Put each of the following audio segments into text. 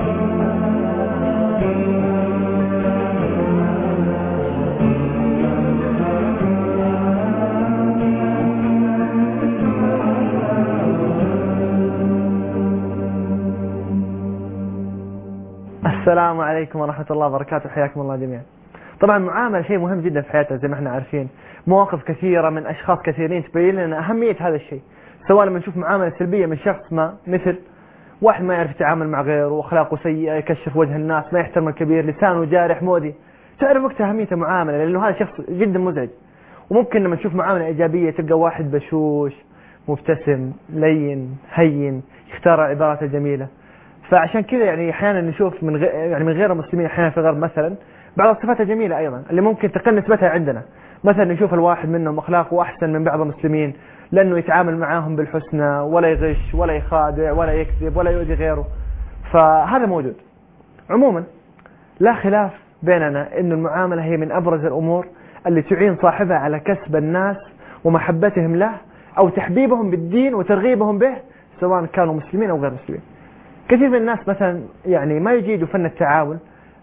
السلام عليكم ورحمة الله وبركاته، حياكم الله جميعا. طبعا المعاملة شيء مهم جدا في حياتنا زي ما احنا عارفين، مواقف كثيرة من أشخاص كثيرين تبين لنا أهمية هذا الشيء، سواء لما نشوف معاملة سلبية من شخص ما، مثل واحد ما يعرف يتعامل مع غيره وأخلاقه سيئة، يكشف وجه الناس، ما يحترم الكبير، لسانه جارح مؤذي، تعرف وقتها أهمية المعاملة، لأنه هذا شخص جدا مزعج. وممكن لما نشوف معاملة إيجابية تلقى واحد بشوش مبتسم لين هين يختار العبارات الجميلة. فعشان كذا يعني احيانا نشوف من غير المسلمين احيانا في الغرب مثلا بعض الصفات الجميله ايضا اللي ممكن تقل نسبتها عندنا. مثلا نشوف الواحد منهم اخلاقه احسن من بعض المسلمين لانه يتعامل معاهم بالحسنى، ولا يغش ولا يخادع ولا يكذب ولا يؤذي غيره. فهذا موجود. عموما لا خلاف بيننا ان المعامله هي من ابرز الامور اللي تعين صاحبها على كسب الناس ومحبتهم له او تحبيبهم بالدين وترغيبهم به، سواء كانوا مسلمين او غير مسلمين. كثير من الناس مثلا يعني ما يجيدوا فن التعامل،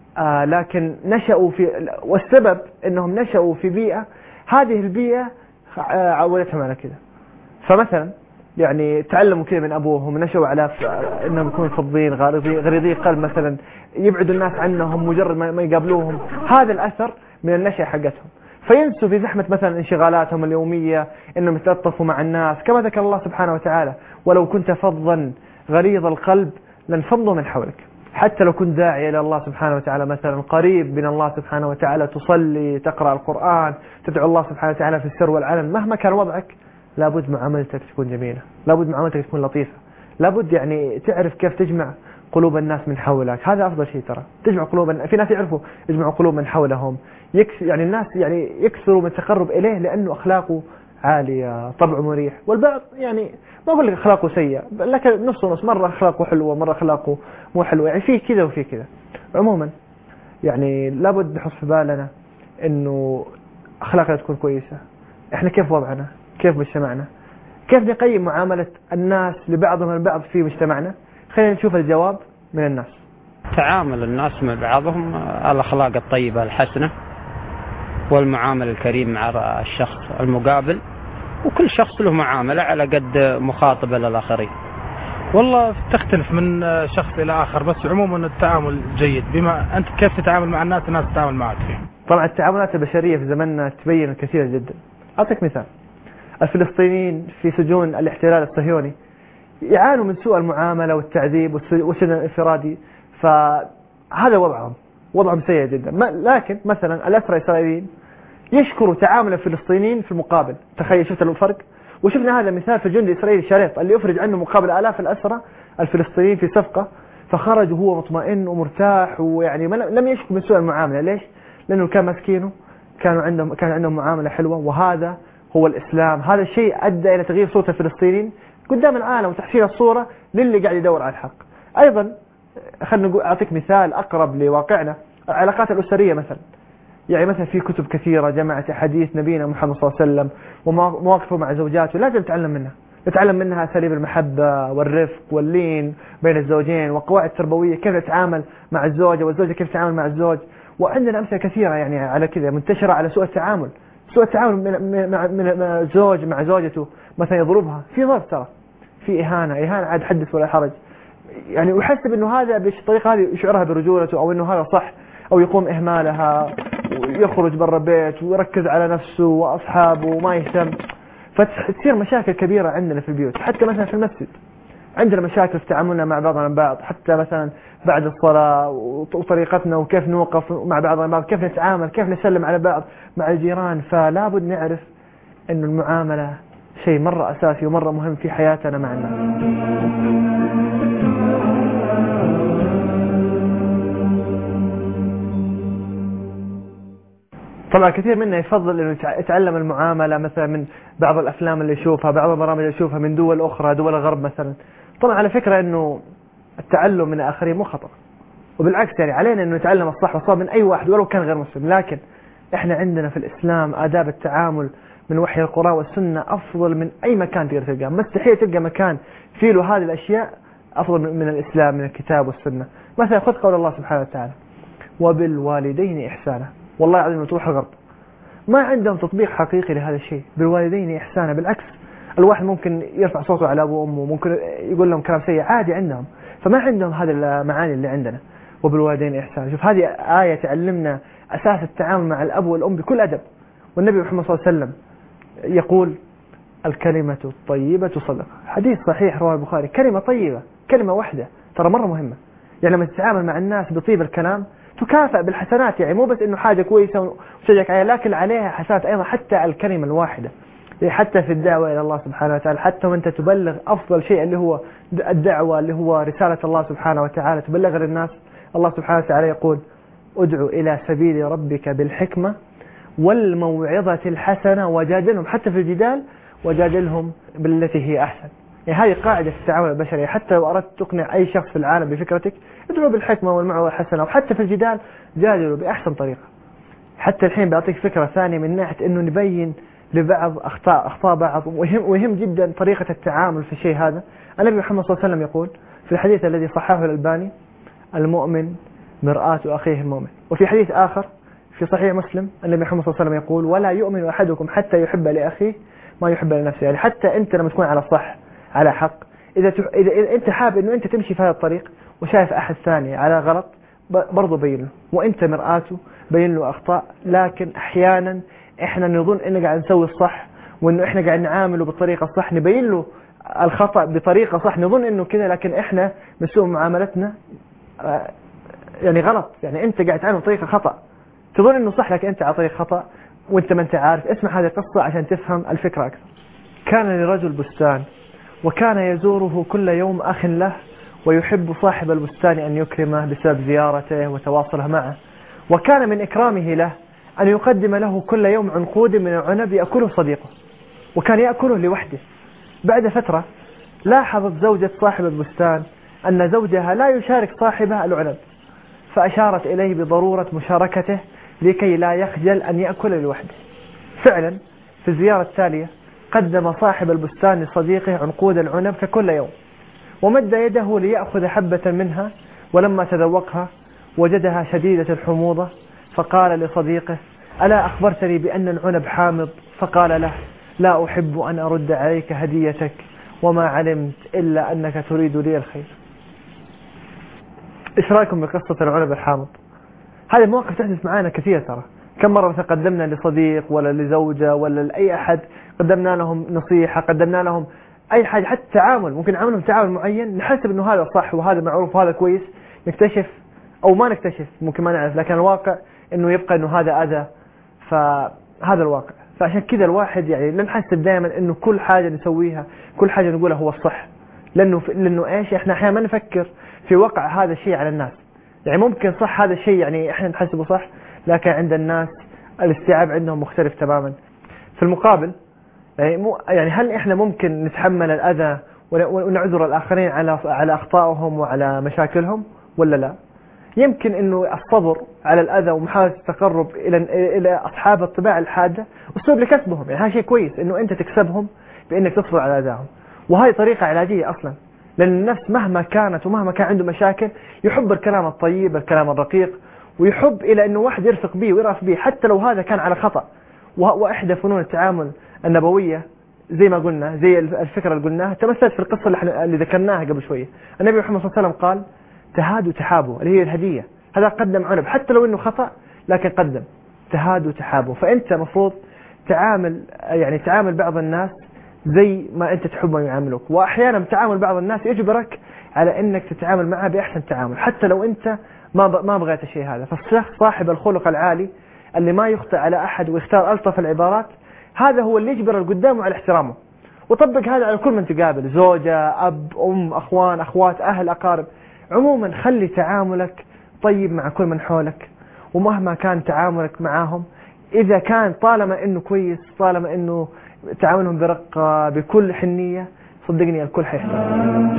لكن نشأوا في، والسبب انهم نشأوا في بيئة، هذه البيئة عودتهم على كذا. فمثلا يعني تعلموا كذا من ابوهم، نشأوا على انهم يكونوا فظين غريضي قلب، مثلا يبعدوا الناس عنهم مجرد ما يقابلوهم. هذا الاثر من النشأة حقتهم، فينسوا في زحمة مثلا انشغالاتهم اليومية انهم يتلطفوا مع الناس، كما ذكر الله سبحانه وتعالى: ولو كنت فظا غليظ القلب لانفضوا من حولك. حتى لو كنت داعي إلى الله سبحانه وتعالى، مثلا قريب من الله سبحانه وتعالى، تصلي، تقرأ القرآن، تدعو الله سبحانه وتعالى في السر والعلن، مهما كان وضعك لابد معاملتك تكون جميلة، لابد معاملتك تكون لطيفة، لابد يعني تعرف كيف تجمع قلوب الناس من حولك. هذا أفضل شيء ترى، تجمع قلوب. في ناس يعرفوا يجمعوا قلوب من حولهم، يعني الناس يعني يكثروا من التقرب إليه لأنه أخلاقه عالية، طبعه مريح. والبعض يعني ما أقول لك أخلاقه سيئة، لكن نص ونص، مرة أخلاقه حلوة مرة أخلاقه مو حلوة، يعني فيه كذا وفيه كذا. عموما يعني لابد نحط في بالنا إنه أخلاقنا تكون كويسة. إحنا كيف وضعنا؟ كيف مجتمعنا؟ كيف نقيم معاملة الناس لبعضهم البعض في مجتمعنا؟ خلينا نشوف الجواب من الناس. تعامل الناس مع بعضهم الأخلاق الطيبة الحسنة والمعاملة الكريم مع الشخص المقابل، وكل شخص له معاملة على قد مخاطبة للآخرين. والله تختلف من شخص إلى آخر، بس عموما التعامل جيد. بما أنت كيف تتعامل مع الناس تتعامل معك فيه. طبعا التعاملات البشرية في زمننا تبين كثيرا جدا. أعطيك مثال: الفلسطينيين في سجون الاحتلال الصهيوني يعانوا من سوء المعاملة والتعذيب والسجن الانفرادي، فهذا وضعهم سيء جدا. لكن مثلا الأسرى الإسرائيليين يشكروا تعامل الفلسطينيين في المقابل. تخيل، شفت الفرق؟ وشفنا هذا مثال في الجندي الإسرائيلي شريط اللي يفرج عنه مقابل آلاف الأسرى الفلسطينيين في صفقة، فخرج وهو مطمئن ومرتاح، ويعني لم يشكو من سوء المعاملة. ليش؟ لأنه كان مسكينه كان عندهم معاملة حلوة. وهذا هو الإسلام. هذا الشيء أدى إلى تغيير صورة الفلسطينيين قدام العالم وتحسين الصورة للي قاعد يدور على الحق. أيضا خلنا أعطيك مثال أقرب لواقعنا: العلاقات الأسرية مثلا. يعني مثلا في كتب كثيرة جمعت أحاديث نبينا محمد صلى الله عليه وسلم ومواقفه مع زوجاته، لازم نتعلم منها أساليب المحبة والرفق واللين بين الزوجين، وقواعد تربوية كيف نتعامل مع الزوجة، والزوجة كيف تتعامل مع الزوج. وعندنا أمثلة كثيرة يعني على كذا منتشرة على سوء التعامل من الزوج مع زوجته، مثلا يضربها، في ضرب ترى، في إهانة عاد حدث ولا حرج، يعني ويحسب إنه هذا بالطريقة هذه يشعرها برجولته، أو إنه هذا صح، أو يقوم إهمالها ويخرج برا البيت ويركز على نفسه وأصحابه وما يهتم. فتصير مشاكل كبيرة عندنا في البيوت. حتى مثلا في المسجد عندنا مشاكل في تعاملنا مع بعضنا البعض، حتى مثلا بعد الصلاة وطريقتنا وكيف نوقف مع بعضنا البعض، كيف نتعامل، كيف نسلم على بعض مع الجيران. فلا بد نعرف أن المعاملة شيء مرة أساسي ومرة مهم في حياتنا مع الناس. طبعا كثير منا يفضل انه يتعلم المعاملة مثلا من بعض الافلام اللي يشوفها، بعض البرامج اللي يشوفها من دول اخرى، دول الغرب مثلا. طبعا على فكرة انه التعلم من الاخرين مو خطأ، وبالعكس يعني علينا انه نتعلم الصح والصواب من اي واحد ولو كان غير مسلم. لكن احنا عندنا في الاسلام آداب التعامل من وحي القرآن والسنة افضل من اي مكان تقدر تلقاه. مستحيل تلقى مكان فيه له هذه الاشياء افضل من الاسلام، من الكتاب والسنة. مثلا خذ قول الله سبحانه وتعالى وبالوالدين إحسانا. والله العظيم تروح الغرب ما عندهم تطبيق حقيقي لهذا الشيء، بالوالدين إحسانا. بالعكس الواحد ممكن يرفع صوته على أبوه وأمه، ممكن يقول لهم كلام سيء عادي عندهم، فما عندهم هذه المعاني اللي عندنا. وبالوالدين إحسانا، شوف هذه آية تعلمنا أساس التعامل مع الأب والأم بكل أدب. والنبي محمد صلى الله عليه وسلم يقول الكلمة الطيبة صدقة، حديث صحيح رواه البخاري. كلمة طيبة، كلمة واحدة ترى مرة مهمة. يعني لما تتعامل مع الناس بطيب الكلام تكافئ بالحسنات، يعني مو بس إنه حاجة كويسة وتشجعك عليها، لكن عليها حسنات أيضا حتى على الكلمة الواحدة، حتى في الدعوة إلى الله سبحانه وتعالى، حتى وأنت تبلغ أفضل شيء اللي هو الدعوة، اللي هو رسالة الله سبحانه وتعالى تبلغ للناس. الله سبحانه وتعالى يقول ادعو إلى سبيل ربك بالحكمة والموعظة الحسنة وجادلهم، حتى في الجدال وجادلهم بالتي هي أحسن. يعني هذه قاعدة في التعامل البشري، حتى لو أردت تقنع أي شخص في العالم بفكرتك ادعو بالحكمة والموعظة الحسنة، وحتى في الجدال جادلوا بأحسن طريقة. حتى الحين بعطيك فكرة ثانية من ناحية إنه نبين لبعض أخطاء بعض، وهم جدا طريقة التعامل في الشيء هذا. النبي محمد صلى الله عليه وسلم يقول في الحديث الذي صححه الألباني المؤمن مرآة أخيه المؤمن. وفي حديث آخر في صحيح مسلم النبي محمد صلى الله عليه وسلم يقول ولا يؤمن أحدكم حتى يحب لأخيه ما يحب لنفسه. يعني حتى أنت لما تكون على صح على حق، إذا أنت حابب إنه أنت تمشي في هذا الطريق وشايف أحد ثاني على غلط برضو بين له، وأنت مرآته بين له أخطاء. لكن أحيانا إحنا نظن إنه قاعد نسوي الصح، وإنه إحنا قاعد نعامله بالطريقة الصح، نبين له الخطأ بطريقة صح، نظن إنه كذا، لكن إحنا بسوء معاملتنا يعني غلط. يعني أنت قاعد تعامل بطريقة خطأ، تظن إنه صح لكن أنت على طريق خطأ وأنت ما أنت عارف. اسمع هذه القصة عشان تفهم الفكرة أكثر. كان لرجل بستان وكان يزوره كل يوم أخ له، ويحب صاحب البستان أن يكرمه بسبب زيارته وتواصله معه. وكان من إكرامه له أن يقدم له كل يوم عنقود من العنب يأكله صديقه، وكان يأكله لوحده. بعد فترة لاحظت زوجة صاحب البستان أن زوجها لا يشارك صاحبها العنب، فأشارت إليه بضرورة مشاركته لكي لا يخجل أن يأكل لوحده. فعلا في الزيارة التالية قدم صاحب البستان لصديقه عنقود العنب ككل يوم، ومد يده ليأخذ حبة منها، ولما تذوقها وجدها شديدة الحموضة، فقال لصديقه ألا أخبرتني بأن العنب حامض؟ فقال له لا أحب أن أرد عليك هديتك، وما علمت إلا أنك تريد لي الخير. إيش رأيكم بقصة العنب الحامض؟ هذه المواقف تحدث معنا كثير ترى. كم مرة مثلا قدمنا لصديق ولا لزوجة ولا لأي أحد، قدمنا لهم نصيحة، قدمنا لهم أي حاجة، حتى تعامل، ممكن نعاملهم تعامل معين نحسب إنه هذا صح وهذا معروف وهذا كويس، نكتشف أو ما نكتشف، ممكن ما نعرف، لكن الواقع إنه يبقى إنه هذا أذى. فهذا الواقع. فعشان كذا الواحد يعني نحسب دائما إنه كل حاجة نسويها، كل حاجة نقولها هو الصح، لأنه إيش إحنا أحيانا ما نفكر في وقع هذا الشيء على الناس. يعني ممكن صح هذا الشيء يعني إحنا نحسبه صح، لكن عند الناس الاستيعاب عندهم مختلف تماما. في المقابل يعني هل إحنا ممكن نتحمل الأذى ونعذر الآخرين على أخطائهم وعلى مشاكلهم ولا لا؟ يمكن إنه الصبر على الأذى ومحاولة التقرب إلى أصحاب الطباع الحادة أسلوب لكسبهم. يعني هذا شيء كويس إنه أنت تكسبهم بإنك تصبر على أذاهم، وهذه طريقة علاجية أصلا، لأن النفس مهما كانت ومهما كان عنده مشاكل يحب الكلام الطيب، الكلام الرقيق، ويحب إلى إنه واحد يرفق به ويرأف به حتى لو هذا كان على خطأ. وإحدى فنون التعامل النبوية زي ما قلنا، زي الفكرة اللي قلناها، تمثلت في القصة اللي ذكرناها قبل شوية. النبي محمد صلى الله عليه وسلم قال تهادوا تحابوا، اللي هي الهدية. هذا قدم عنب حتى لو إنه خطأ، لكن قدم تهادوا تحابوا. فأنت مفروض تعامل بعض الناس زي ما أنت تحب ما يعاملوك، وأحيانا تعامل بعض الناس يجبرك على أنك تتعامل معه بأحسن تعامل حتى لو أنت ما بغيت الشيء هذا. فالشخص صاحب الخلق العالي اللي ما يخطئ على أحد ويختار ألطف العبارات، هذا هو اللي يجبر القدام على احترامه. وطبق هذا على كل من تقابل، زوجة، أب، أم، أخوان، أخوات، أهل، أقارب. عموما خلي تعاملك طيب مع كل من حولك، ومهما كان تعاملك معهم، إذا كان طالما إنه كويس، طالما إنه تعاملهم برقة بكل حنية، صدقني الكل حيحترم.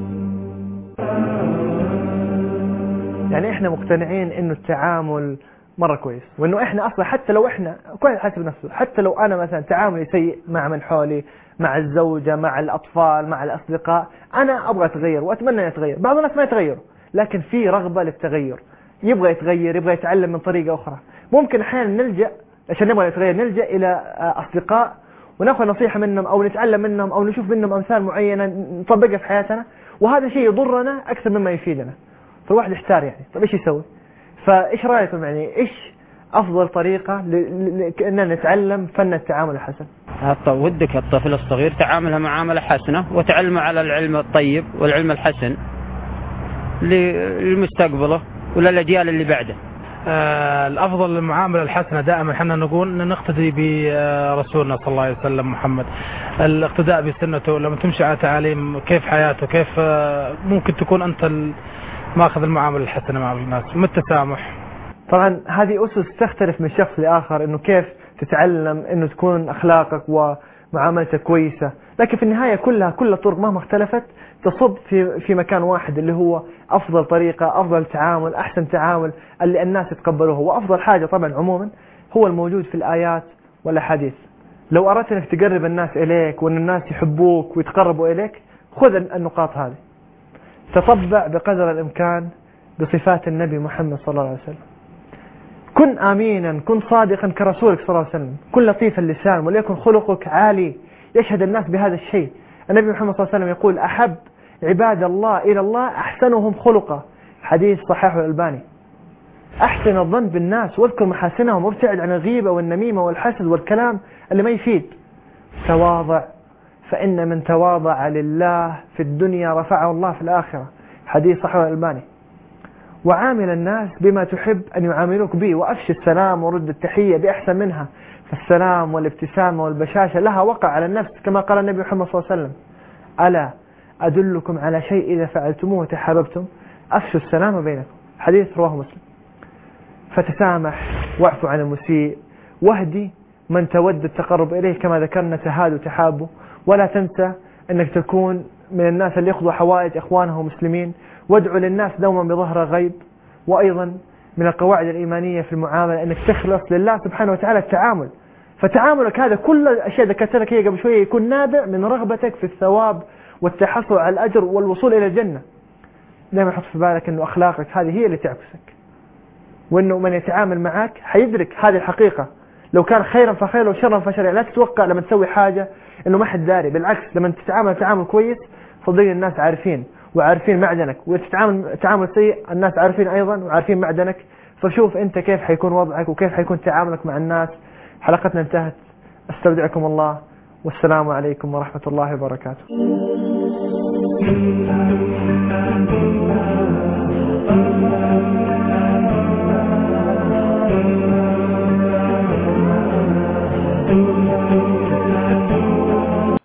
يعني إحنا مقتنعين إنه التعامل مرة كويس. وإنه إحنا أصلا حتى لو إحنا كل واحد حسب نفسه، حتى لو أنا مثلا تعاملي سيء مع من حولي، مع الزوجة، مع الأطفال، مع الأصدقاء، أنا أبغى أتغير وأتمنى أن أتغير. بعض الناس ما يتغيروا، لكن في رغبة للتغير، يبغى يتغير، يبغى يتعلم من طريقة أخرى. ممكن أحيانا نلجأ عشان نبغى نتغير، نلجأ إلى أصدقاء وناخذ نصيحة منهم أو نتعلم منهم أو نشوف منهم أمثال معينة نطبقها في حياتنا، وهذا شيء يضرنا أكثر مما يفيدنا. فالواحد يحتار يعني طيب إيش يسوي؟ فإيش رأيكم يعني إيش أفضل طريقة لأننا نتعلم فن التعامل الحسن؟ ودك الطفل الصغير تعامله معاملة حسنة وتعلمه على العلم الطيب والعلم الحسن لمستقبله وللأجيال اللي بعده. الأفضل المعاملة الحسنة دائما احنا نقول أن نقتدي برسولنا صلى الله عليه وسلم محمد، الاقتداء بسنته، لما تمشي على تعاليم كيف حياته، كيف ممكن تكون أنت ماخذ المعاملة الحسنة مع الناس، التسامح. طبعا هذه أسس تختلف من شخص لآخر، إنه كيف تتعلم إنه تكون أخلاقك ومعاملتك كويسة، لكن في النهاية كل الطرق مهما اختلفت تصب في مكان واحد اللي هو أفضل طريقة، أفضل تعامل، أحسن تعامل اللي الناس يتقبلوه. وأفضل حاجة طبعا عموما هو الموجود في الآيات والأحاديث. لو أردت أنك تقرب الناس إليك وأن الناس يحبوك ويتقربوا إليك، خذ النقاط هذه، تطبع بقدر الإمكان بصفات النبي محمد صلى الله عليه وسلم، كن آمينا، كن صادقا كرسولك صلى الله عليه وسلم، كن لطيف اللسان وليكن خلقك عالي يشهد الناس بهذا الشيء. النبي محمد صلى الله عليه وسلم يقول أحب عباد الله إلى الله أحسنهم خلقا، حديث صحيح الألباني. أحسن الظن بالناس واذكر محاسنهم وابتعد عن الغيبة والنميمة والحسد والكلام اللي ما يفيد. تواضع فإن من تواضع لله في الدنيا رفعه الله في الآخرة، حديث صحيح الألباني. وعامل الناس بما تحب أن يعاملوك به، وأفشي السلام ورد التحية بأحسن منها، فالسلام والابتسامة والبشاشة لها وقع على النفس، كما قال النبي محمد صلى الله عليه وسلم ألا أدلكم على شيء إذا فعلتموه تحاببتم، أفشوا السلام بينكم، حديث رواه مسلم. فتسامح واعفو عن المسيء واهدي من تود التقرب إليه، كما ذكرنا تهادوا تحابوا. ولا تنسى أنك تكون من الناس اللي يقضوا حوائج إخوانهم المسلمين، وادعوا للناس دوما بظهر غيب. وأيضا من القواعد الإيمانية في المعاملة أنك تخلص لله سبحانه وتعالى التعامل، فتعاملك هذا كل الأشياء ذكرتلك هي قبل شوية يكون نابع من رغبتك في الثواب والتحصل على الأجر والوصول إلى الجنة. دائما حط في بالك أنه أخلاقك هذه هي اللي تعكسك، وأنه من يتعامل معك حيدرك هذه الحقيقة، لو كان خيرا فخير وشرا فشر. لا تتوقع لما تسوي حاجة أنه ما حد داري، بالعكس لما تتعامل تعامل كويس صدقني الناس عارفين وعارفين معدنك، وتتعامل تعامل سيء الناس عارفين أيضا وعارفين معدنك. فشوف أنت كيف حيكون وضعك وكيف حيكون تعاملك مع الناس. حلقتنا انتهت، استودعكم الله والسلام عليكم ورحمة الله وبركاته. Thank you.